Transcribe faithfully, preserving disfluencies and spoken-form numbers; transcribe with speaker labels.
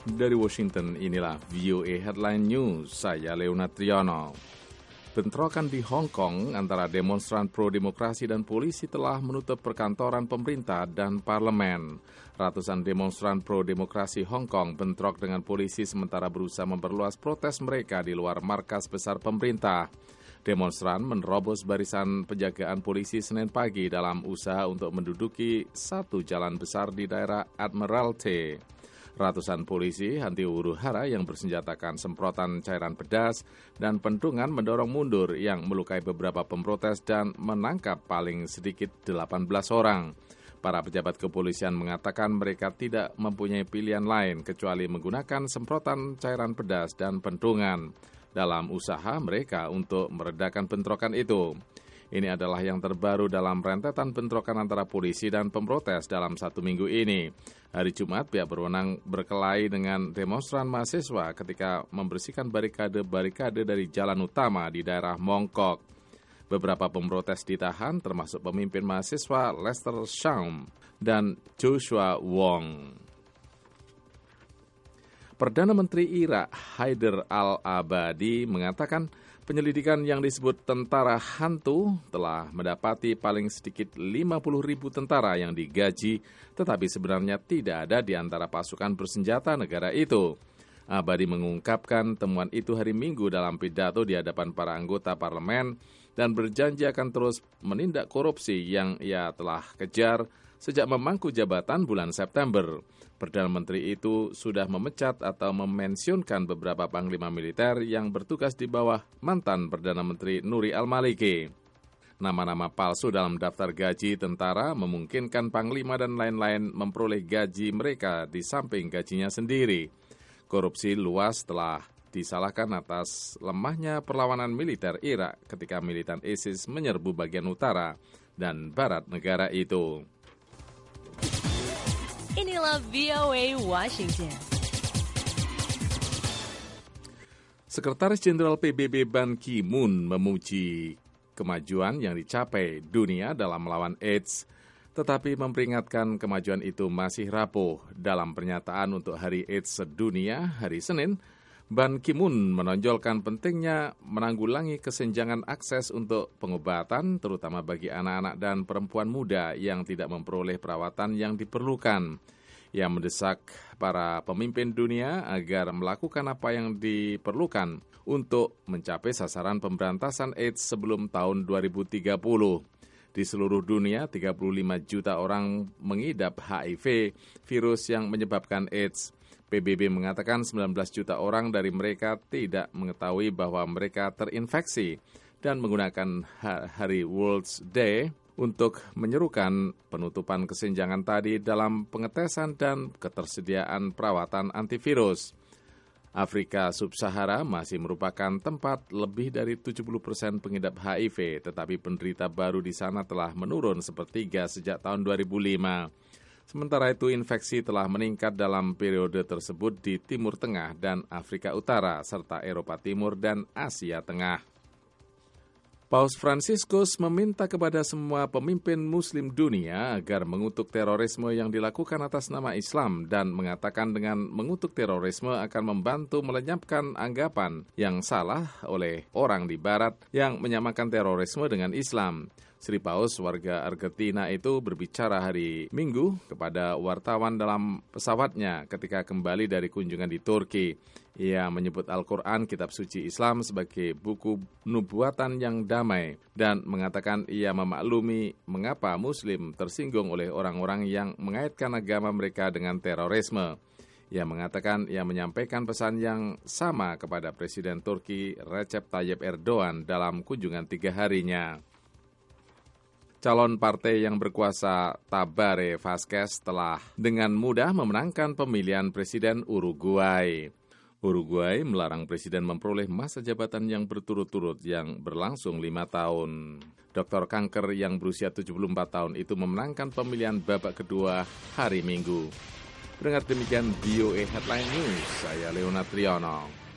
Speaker 1: Dari Washington, inilah V O A Headline News, saya Leonard Triono. Bentrokan di Hong Kong antara demonstran pro-demokrasi dan polisi telah menutup perkantoran pemerintah dan parlemen. Ratusan demonstran pro-demokrasi Hong Kong bentrok dengan polisi sementara berusaha memperluas protes mereka di luar markas besar pemerintah. Demonstran menerobos barisan penjagaan polisi Senin pagi dalam usaha untuk menduduki satu jalan besar di daerah Admiralty. Ratusan polisi anti huru-hara yang bersenjatakan semprotan cairan pedas dan pentungan mendorong mundur yang melukai beberapa pemprotes dan menangkap paling sedikit delapan belas orang. Para pejabat kepolisian mengatakan mereka tidak mempunyai pilihan lain kecuali menggunakan semprotan cairan pedas dan pentungan dalam usaha mereka untuk meredakan bentrokan itu. Ini adalah yang terbaru dalam rentetan bentrokan antara polisi dan pemprotes dalam satu minggu ini. Hari Jumat, pihak berwenang berkelahi dengan demonstran mahasiswa ketika membersihkan barikade-barikade dari jalan utama di daerah Mongkok. Beberapa pemprotes ditahan, termasuk pemimpin mahasiswa Lester Shaum dan Joshua Wong. Perdana Menteri Irak Haider al-Abadi mengatakan penyelidikan yang disebut tentara hantu telah mendapati paling sedikit lima puluh ribu tentara yang digaji, tetapi sebenarnya tidak ada di antara pasukan bersenjata negara itu. Abadi mengungkapkan temuan itu hari Minggu dalam pidato di hadapan para anggota parlemen dan berjanji akan terus menindak korupsi yang ia telah kejar sejak memangku jabatan bulan September. Perdana Menteri itu sudah memecat atau memensiunkan beberapa panglima militer yang bertugas di bawah mantan Perdana Menteri Nuri al-Maliki. Nama-nama palsu dalam daftar gaji tentara memungkinkan panglima dan lain-lain memperoleh gaji mereka di samping gajinya sendiri. Korupsi luas telah disalahkan atas lemahnya perlawanan militer Irak ketika militan ISIS menyerbu bagian utara dan barat negara itu.
Speaker 2: Inilah V O A Washington.
Speaker 1: Sekretaris Jenderal P B B Ban Ki-moon memuji kemajuan yang dicapai dunia dalam melawan AIDS, tetapi memperingatkan kemajuan itu masih rapuh. Dalam pernyataan untuk Hari AIDS Sedunia hari Senin, Ban Ki-moon menonjolkan pentingnya menanggulangi kesenjangan akses untuk pengobatan, terutama bagi anak-anak dan perempuan muda yang tidak memperoleh perawatan yang diperlukan. Ia mendesak para pemimpin dunia agar melakukan apa yang diperlukan untuk mencapai sasaran pemberantasan AIDS sebelum tahun dua ribu tiga puluh. Di seluruh dunia, tiga puluh lima juta orang mengidap H I V, virus yang menyebabkan AIDS. P B B mengatakan sembilan belas juta orang dari mereka tidak mengetahui bahwa mereka terinfeksi dan menggunakan Hari World's Day untuk menyerukan penutupan kesenjangan tadi dalam pengetesan dan ketersediaan perawatan antivirus. Afrika Sub-Sahara masih merupakan tempat lebih dari tujuh puluh persen pengidap H I V, tetapi penderita baru di sana telah menurun sepertiga sejak tahun dua ribu lima. Sementara itu, infeksi telah meningkat dalam periode tersebut di Timur Tengah dan Afrika Utara, serta Eropa Timur dan Asia Tengah. Paus Fransiskus meminta kepada semua pemimpin Muslim dunia agar mengutuk terorisme yang dilakukan atas nama Islam dan mengatakan dengan mengutuk terorisme akan membantu melenyapkan anggapan yang salah oleh orang di Barat yang menyamakan terorisme dengan Islam. Sri Paus, warga Argentina itu berbicara hari Minggu kepada wartawan dalam pesawatnya ketika kembali dari kunjungan di Turki. Ia menyebut Al-Quran, kitab suci Islam, sebagai buku nubuatan yang damai dan mengatakan ia memaklumi mengapa Muslim tersinggung oleh orang-orang yang mengaitkan agama mereka dengan terorisme. Ia mengatakan ia menyampaikan pesan yang sama kepada Presiden Turki Recep Tayyip Erdogan dalam kunjungan tiga harinya. Calon partai yang berkuasa Tabare Vazquez telah dengan mudah memenangkan pemilihan Presiden Uruguay. Uruguay melarang Presiden memperoleh masa jabatan yang berturut-turut yang berlangsung lima tahun. Doktor kanker yang berusia tujuh puluh empat tahun itu memenangkan pemilihan babak kedua hari Minggu. Dengar demikian V O A Headline News, saya Leonard Triono.